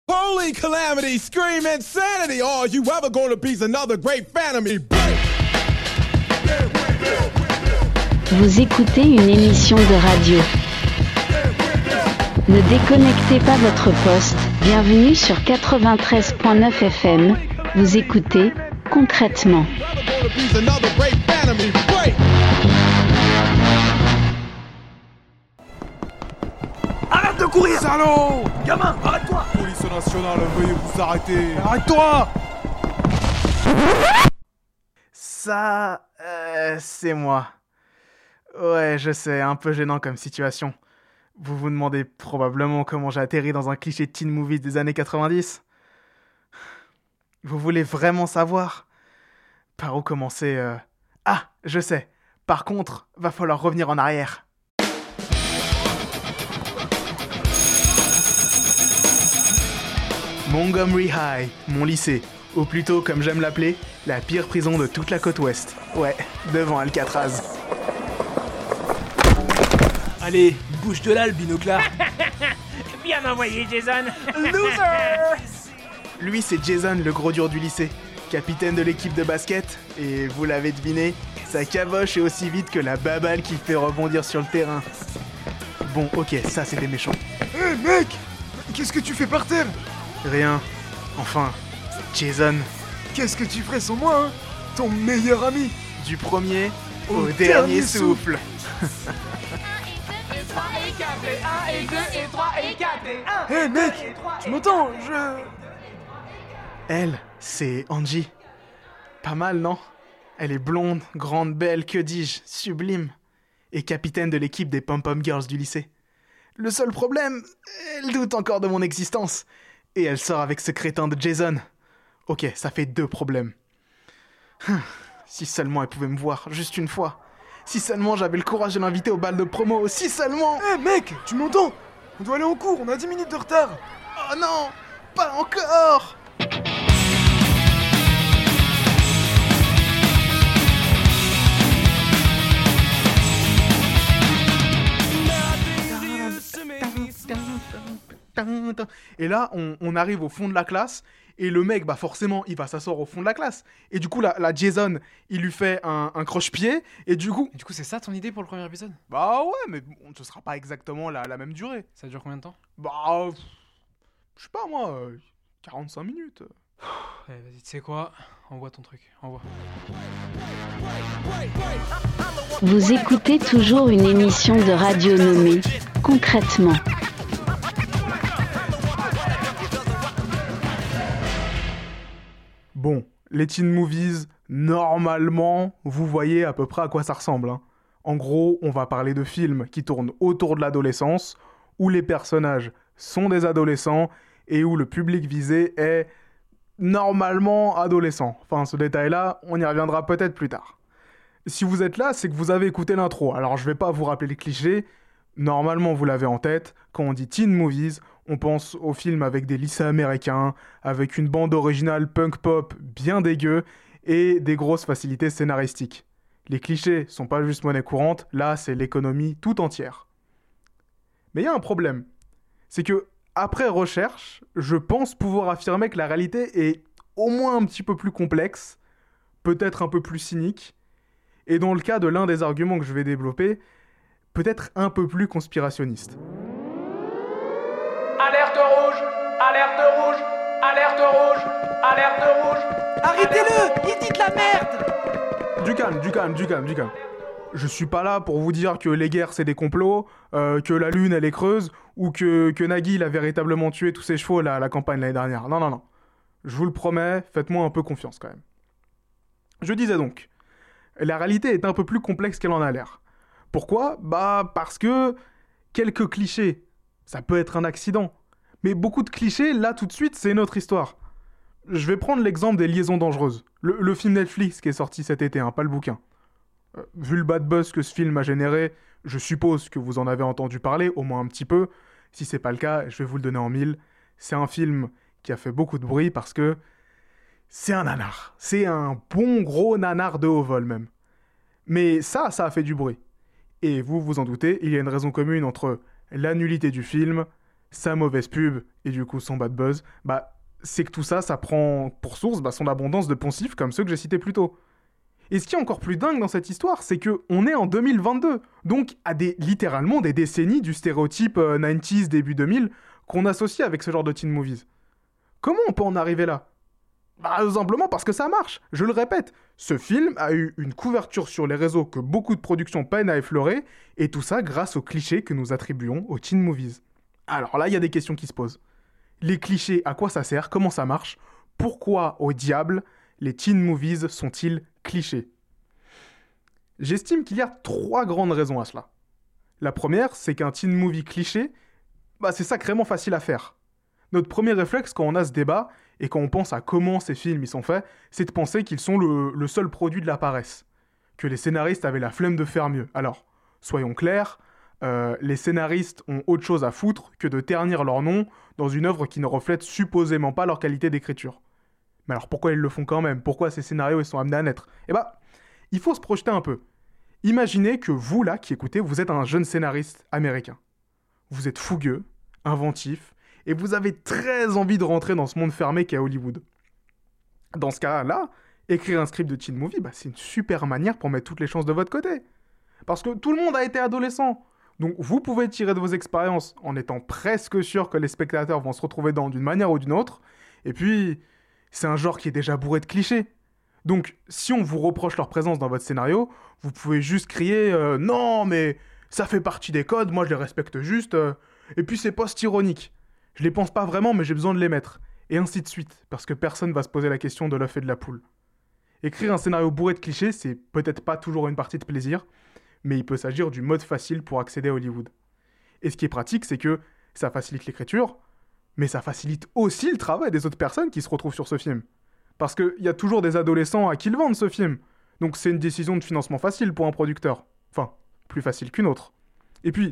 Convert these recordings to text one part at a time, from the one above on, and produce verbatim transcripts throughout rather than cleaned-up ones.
Holy calamity, scream insanity. All you ever gonna be's another great fan of me. Vous écoutez une émission de radio. Ne déconnectez pas votre poste. Bienvenue sur quatre-vingt-treize point neuf F M. Vous écoutez concrètement. Arrête de courir, salaud! Gamin, arrête-toi! Police nationale, veuillez vous arrêter. Arrête-toi! Ça, euh, c'est moi. Ouais, je sais, un peu gênant comme situation. Vous vous demandez probablement comment j'ai atterri dans un cliché de teen movie des années quatre-vingt-dix. Vous voulez vraiment savoir? Par où commencer euh... Ah, je sais. Par contre, va falloir revenir en arrière. Montgomery High, mon lycée, ou plutôt, comme j'aime l'appeler, la pire prison de toute la côte ouest. Ouais, devant Alcatraz. Allez, bouge de là le binoclard. Bien envoyé, Jason. Loser! Lui, c'est Jason, le gros dur du lycée, capitaine de l'équipe de basket, et vous l'avez deviné, sa caboche est aussi vite que la baballe qui fait rebondir sur le terrain. Bon, ok, ça c'était méchant. Hé hey, mec! Qu'est-ce que tu fais par terre? Rien. Enfin, Jason. Qu'est-ce que tu ferais sans moi, hein? Ton meilleur ami. Du premier au, au dernier, dernier souffle. Hé hey, mec! Tu m'entends? Je... Elle, c'est Angie. Pas mal, non? Elle est blonde, grande, belle, que dis-je, sublime. Et capitaine de l'équipe des Pom-Pom Girls du lycée. Le seul problème, elle doute encore de mon existence. Et elle sort avec ce crétin de Jason. Ok, ça fait deux problèmes. Si seulement elle pouvait me voir, juste une fois. Si seulement j'avais le courage de l'inviter au bal de promo, si seulement... Hé hey, mec, tu m'entends? On doit aller en cours, on a dix minutes de retard. Oh non, pas encore. Et là, on, on arrive au fond de la classe, et le mec, bah forcément, il va s'asseoir au fond de la classe. Et du coup, la, la Jason, il lui fait un, un croche-pied, et du coup... Et du coup, c'est ça ton idée pour le premier épisode? Bah ouais, mais bon, ce sera pas exactement la, la même durée. Ça dure combien de temps? Bah, euh, je sais pas moi, euh, quarante-cinq minutes. Ouais, vas-y, tu sais quoi? Envoie ton truc, envoie. Vous écoutez toujours une émission de radio nommée Concrètement. Bon, les teen movies, normalement, vous voyez à peu près à quoi ça ressemble. Hein. En gros, on va parler de films qui tournent autour de l'adolescence, où les personnages sont des adolescents et où le public visé est normalement adolescent. Enfin, ce détail-là, on y reviendra peut-être plus tard. Si vous êtes là, c'est que vous avez écouté l'intro. Alors, je vais pas vous rappeler les clichés. Normalement, vous l'avez en tête. Quand on dit teen movies, on pense aux films avec des lycées américains, avec une bande originale punk pop bien dégueu et des grosses facilités scénaristiques. Les clichés sont pas juste monnaie courante, là c'est l'économie tout entière. Mais il y a un problème. C'est que, après recherche, je pense pouvoir affirmer que la réalité est au moins un petit peu plus complexe, peut-être un peu plus cynique, et dans le cas de l'un des arguments que je vais développer, peut-être un peu plus conspirationniste. Alerte rouge! Alerte rouge! Alerte rouge! Alerte rouge! Arrêtez-le! Il dit de la merde! Du calme, du calme, du calme, du calme. Je suis pas là pour vous dire que les guerres c'est des complots, euh, que la lune elle est creuse, ou que, que Nagui il a véritablement tué tous ses chevaux là, à la campagne l'année dernière. Non, non, non. Je vous le promets, faites-moi un peu confiance quand même. Je disais donc, la réalité est un peu plus complexe qu'elle en a l'air. Pourquoi? Bah parce que quelques clichés, ça peut être un accident. Mais beaucoup de clichés, là tout de suite, c'est une autre histoire. Je vais prendre l'exemple des Liaisons dangereuses. Le, le film Netflix qui est sorti cet été, hein, pas le bouquin. Euh, vu le bad buzz que ce film a généré, je suppose que vous en avez entendu parler, au moins un petit peu. Si c'est pas le cas, je vais vous le donner en mille. C'est un film qui a fait beaucoup de bruit parce que c'est un nanar. C'est un bon gros nanar de haut vol même. Mais ça, ça a fait du bruit. Et vous vous en doutez, il y a une raison commune entre la nullité du film, sa mauvaise pub et du coup son bad buzz, bah c'est que tout ça, ça prend pour source bah, son abondance de poncifs comme ceux que j'ai cités plus tôt. Et ce qui est encore plus dingue dans cette histoire, c'est que on est en deux mille vingt-deux, donc à des, littéralement des décennies du stéréotype euh, quatre-vingt-dix, début deux mille, qu'on associe avec ce genre de teen movies. Comment on peut en arriver là ? Bah simplement parce que ça marche. Je le répète, ce film a eu une couverture sur les réseaux que beaucoup de productions peinent à effleurer, et tout ça grâce aux clichés que nous attribuons aux teen movies. Alors là, il y a des questions qui se posent. Les clichés, à quoi ça sert ? Comment ça marche ? Pourquoi, au diable, les teen movies sont-ils clichés ? J'estime qu'il y a trois grandes raisons à cela. La première, c'est qu'un teen movie cliché, bah c'est sacrément facile à faire. Notre premier réflexe quand on a ce débat, et quand on pense à comment ces films y sont faits, c'est de penser qu'ils sont le, le seul produit de la paresse. Que les scénaristes avaient la flemme de faire mieux. Alors, soyons clairs, euh, les scénaristes ont autre chose à foutre que de ternir leur nom dans une œuvre qui ne reflète supposément pas leur qualité d'écriture. Mais alors pourquoi ils le font quand même ? Pourquoi ces scénarios ils sont amenés à naître ? Eh bah, il faut se projeter un peu. Imaginez que vous là, qui écoutez, vous êtes un jeune scénariste américain. Vous êtes fougueux, inventif, et vous avez très envie de rentrer dans ce monde fermé qu'est Hollywood. Dans ce cas-là, écrire un script de teen movie, bah, c'est une super manière pour mettre toutes les chances de votre côté. Parce que tout le monde a été adolescent. Donc vous pouvez tirer de vos expériences en étant presque sûr que les spectateurs vont se retrouver dans d'une manière ou d'une autre. Et puis, c'est un genre qui est déjà bourré de clichés. Donc, si on vous reproche leur présence dans votre scénario, vous pouvez juste crier euh, « Non, mais ça fait partie des codes, moi je les respecte juste. Euh, et puis c'est post-ironique. Je les pense pas vraiment, mais j'ai besoin de les mettre. » Et ainsi de suite, parce que personne va se poser la question de l'œuf et de la poule. Écrire un scénario bourré de clichés, c'est peut-être pas toujours une partie de plaisir, mais il peut s'agir du mode facile pour accéder à Hollywood. Et ce qui est pratique, c'est que ça facilite l'écriture, mais ça facilite aussi le travail des autres personnes qui se retrouvent sur ce film. Parce qu'il y a toujours des adolescents à qui le vendent ce film. Donc c'est une décision de financement facile pour un producteur. Enfin, plus facile qu'une autre. Et puis,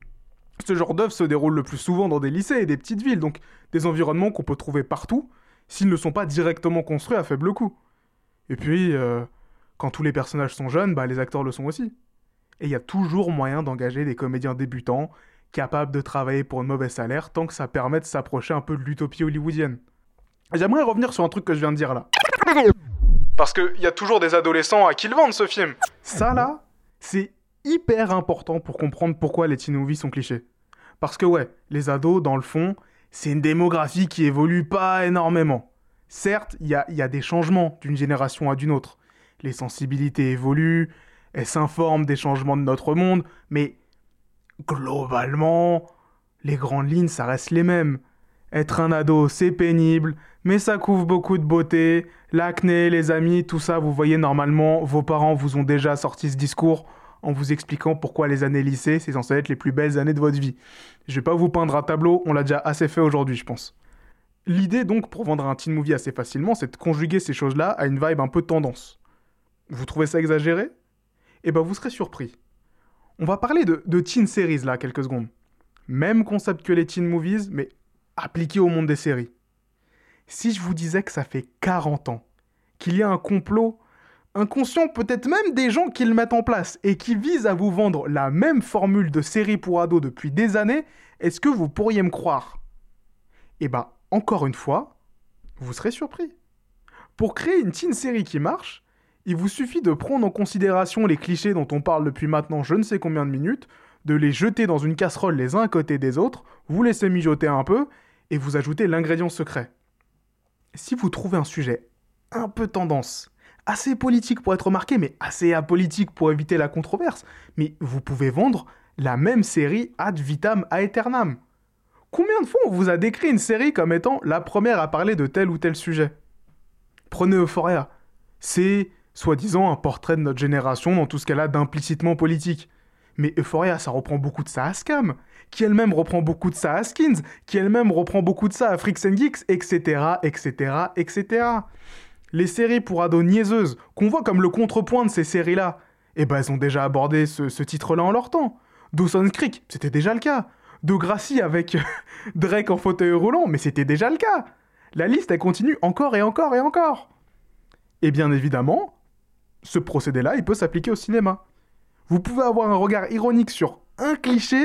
ce genre d'œuvre se déroule le plus souvent dans des lycées et des petites villes, donc des environnements qu'on peut trouver partout, s'ils ne sont pas directement construits à faible coût. Et puis, euh, quand tous les personnages sont jeunes, bah les acteurs le sont aussi. Et il y a toujours moyen d'engager des comédiens débutants, capables de travailler pour un mauvais salaire, tant que ça permet de s'approcher un peu de l'utopie hollywoodienne. J'aimerais revenir sur un truc que je viens de dire là. Parce qu'il y a toujours des adolescents à qui le vendent ce film. Ça là, c'est hyper important pour comprendre pourquoi les teen movies sont clichés. Parce que ouais, les ados, dans le fond, c'est une démographie qui évolue pas énormément. Certes, il y a, y a des changements d'une génération à d'une autre. Les sensibilités évoluent, elles s'informent des changements de notre monde, mais globalement, les grandes lignes, ça reste les mêmes. Être un ado, c'est pénible, mais ça couvre beaucoup de beauté. L'acné, les amis, tout ça, vous voyez, normalement, vos parents vous ont déjà sorti ce discours en vous expliquant pourquoi les années lycée, c'est censé être les plus belles années de votre vie. Je vais pas vous peindre un tableau, on l'a déjà assez fait aujourd'hui, je pense. L'idée, donc, pour vendre un teen movie assez facilement, c'est de conjuguer ces choses-là à une vibe un peu tendance. Vous trouvez ça exagéré ? Eh ben, vous serez surpris. On va parler de, de teen series, là, quelques secondes. Même concept que les teen movies, mais appliqué au monde des séries. Si je vous disais que ça fait quarante ans, qu'il y a un complot, inconscient peut-être même des gens qui le mettent en place, et qui visent à vous vendre la même formule de série pour ados depuis des années, est-ce que vous pourriez me croire ? Eh ben, encore une fois, vous serez surpris. Pour créer une teen série qui marche, il vous suffit de prendre en considération les clichés dont on parle depuis maintenant je ne sais combien de minutes, de les jeter dans une casserole les uns à côté des autres, vous laissez mijoter un peu, et vous ajoutez l'ingrédient secret. Si vous trouvez un sujet un peu tendance, assez politique pour être remarqué, mais assez apolitique pour éviter la controverse, mais vous pouvez vendre la même série ad vitam aeternam. Combien de fois on vous a décrit une série comme étant la première à parler de tel ou tel sujet ? Prenez Euphoria. C'est, soi-disant, un portrait de notre génération dans tout ce qu'elle a d'implicitement politique. Mais Euphoria, ça reprend beaucoup de ça à Scam, qui elle-même reprend beaucoup de ça à Skins, qui elle-même reprend beaucoup de ça à Freaks and Geeks, et cetera, et cetera, et cetera. Les séries pour ados niaiseuses, qu'on voit comme le contrepoint de ces séries-là, eh ben elles ont déjà abordé ce, ce titre-là en leur temps. Dawson's Creek, c'était déjà le cas. Degrassi avec Drake en fauteuil roulant, mais c'était déjà le cas. La liste, elle continue encore et encore et encore. Et bien évidemment, ce procédé-là, il peut s'appliquer au cinéma. Vous pouvez avoir un regard ironique sur un cliché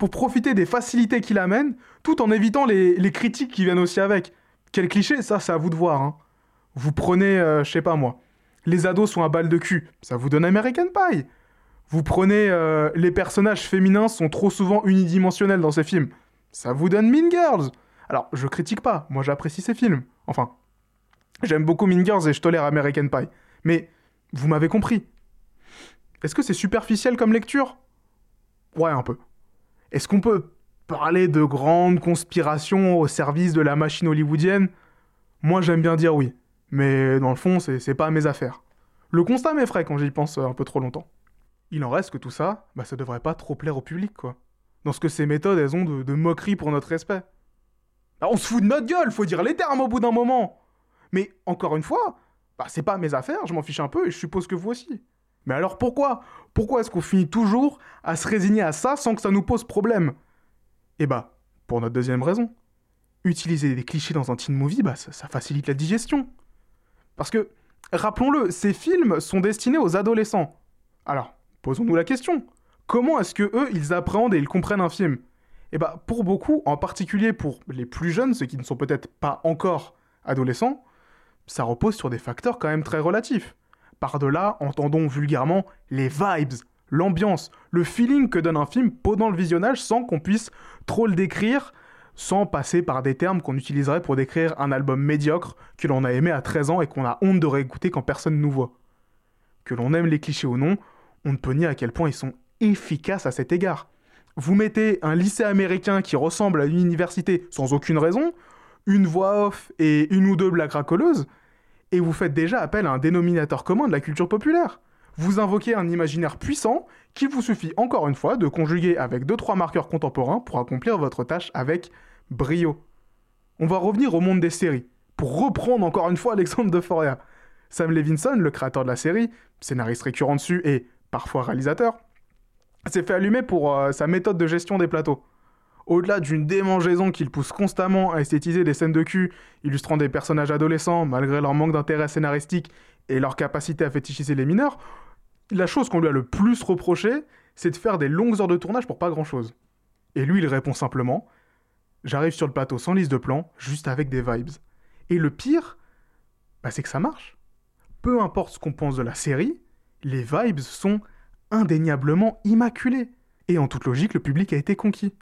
pour profiter des facilités qu'il amène, tout en évitant les, les critiques qui viennent aussi avec. Quel cliché, ça, c'est à vous de voir. Hein. Vous prenez, euh, je sais pas moi, les ados sont à balle de cul, ça vous donne American Pie. Vous prenez euh, les personnages féminins sont trop souvent unidimensionnels dans ces films, ça vous donne Mean Girls. Alors, je critique pas, moi j'apprécie ces films. Enfin, j'aime beaucoup Mean Girls et je tolère American Pie. Mais, vous m'avez compris. Est-ce que c'est superficiel comme lecture ? Ouais, un peu. Est-ce qu'on peut parler de grandes conspirations au service de la machine hollywoodienne ? Moi, j'aime bien dire oui. Mais dans le fond, c'est, c'est pas mes affaires. Le constat m'effraie quand j'y pense un peu trop longtemps. Il en reste que tout ça, bah ça devrait pas trop plaire au public, quoi. Dans ce que ces méthodes, elles ont de, de moquerie pour notre respect. Bah, on se fout de notre gueule, faut dire les termes au bout d'un moment. Mais, encore une fois, bah c'est pas mes affaires, je m'en fiche un peu et je suppose que vous aussi. Mais alors pourquoi ? Pourquoi est-ce qu'on finit toujours à se résigner à ça sans que ça nous pose problème ? Eh bah, pour notre deuxième raison. Utiliser des clichés dans un teen movie, bah ça, ça facilite la digestion. Parce que, rappelons-le, ces films sont destinés aux adolescents. Alors, posons-nous la question. Comment est-ce que eux, ils appréhendent et ils comprennent un film ? Eh bah, pour beaucoup, en particulier pour les plus jeunes, ceux qui ne sont peut-être pas encore adolescents, ça repose sur des facteurs quand même très relatifs. Par-delà, entendons vulgairement les vibes, l'ambiance, le feeling que donne un film pendant le visionnage sans qu'on puisse trop le décrire, sans passer par des termes qu'on utiliserait pour décrire un album médiocre que l'on a aimé à treize ans et qu'on a honte de réécouter quand personne nous voit. Que l'on aime les clichés ou non, on ne peut nier à quel point ils sont efficaces à cet égard. Vous mettez un lycée américain qui ressemble à une université sans aucune raison, une voix off et une ou deux blagues racoleuses, et vous faites déjà appel à un dénominateur commun de la culture populaire. Vous invoquez un imaginaire puissant qu'il vous suffit encore une fois de conjuguer avec deux trois marqueurs contemporains pour accomplir votre tâche avec brio. On va revenir au monde des séries, pour reprendre encore une fois l'exemple d'Euphoria. Sam Levinson, le créateur de la série, scénariste récurrent dessus et parfois réalisateur, s'est fait allumer pour euh, sa méthode de gestion des plateaux. Au-delà d'une démangeaison qu'il pousse constamment à esthétiser des scènes de cul, illustrant des personnages adolescents malgré leur manque d'intérêt scénaristique et leur capacité à fétichiser les mineurs, la chose qu'on lui a le plus reproché, c'est de faire des longues heures de tournage pour pas grand-chose. Et lui, il répond simplement « J'arrive sur le plateau sans liste de plans, juste avec des vibes. » Et le pire, bah, c'est que ça marche. Peu importe ce qu'on pense de la série, les vibes sont indéniablement immaculées. Et en toute logique, le public a été conquis.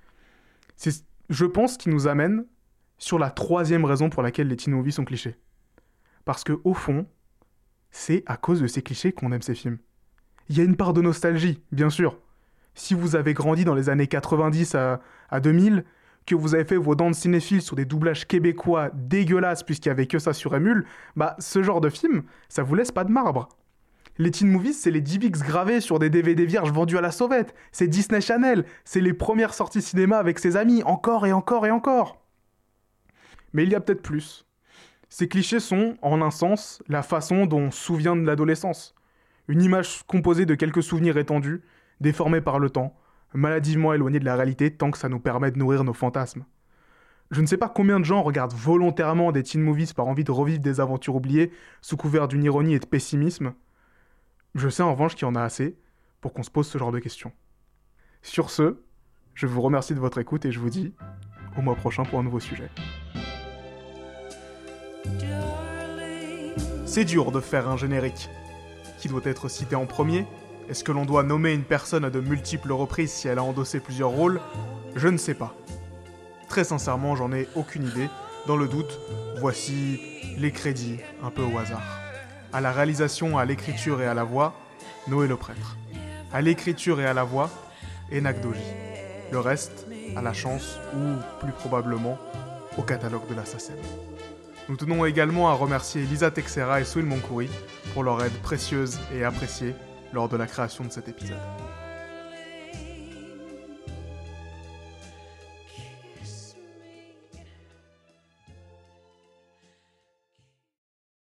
C'est, je pense, ce qui nous amène sur la troisième raison pour laquelle les teen movies sont clichés. Parce que, au fond, c'est à cause de ces clichés qu'on aime ces films. Il y a une part de nostalgie, bien sûr. Si vous avez grandi dans les années quatre-vingt-dix à, à deux mille, que vous avez fait vos dents de cinéphile sur des doublages québécois dégueulasses puisqu'il n'y avait que ça sur Emule, bah ce genre de film, ça vous laisse pas de marbre. Les teen movies, c'est les D V X gravés sur des D V D vierges vendus à la sauvette. C'est Disney Channel. C'est les premières sorties cinéma avec ses amis, encore et encore et encore. Mais il y a peut-être plus. Ces clichés sont, en un sens, la façon dont on se souvient de l'adolescence. Une image composée de quelques souvenirs étendus, déformés par le temps, maladivement éloignés de la réalité tant que ça nous permet de nourrir nos fantasmes. Je ne sais pas combien de gens regardent volontairement des teen movies par envie de revivre des aventures oubliées, sous couvert d'une ironie et de pessimisme. Je sais en revanche qu'il y en a assez pour qu'on se pose ce genre de questions. Sur ce, je vous remercie de votre écoute et je vous dis au mois prochain pour un nouveau sujet. C'est dur de faire un générique. Qui doit être cité en premier ? Est-ce que l'on doit nommer une personne à de multiples reprises si elle a endossé plusieurs rôles ? Je ne sais pas. Très sincèrement, j'en ai aucune idée. Dans le doute, voici les crédits un peu au hasard. À la réalisation, à l'écriture et à la voix, Noé le prêtre. À l'écriture et à la voix, Enak Doji. Le reste, à la chance ou, plus probablement, au catalogue de la S A C E M. Nous tenons également à remercier Lisa Texera et Souil Monkouri pour leur aide précieuse et appréciée lors de la création de cet épisode.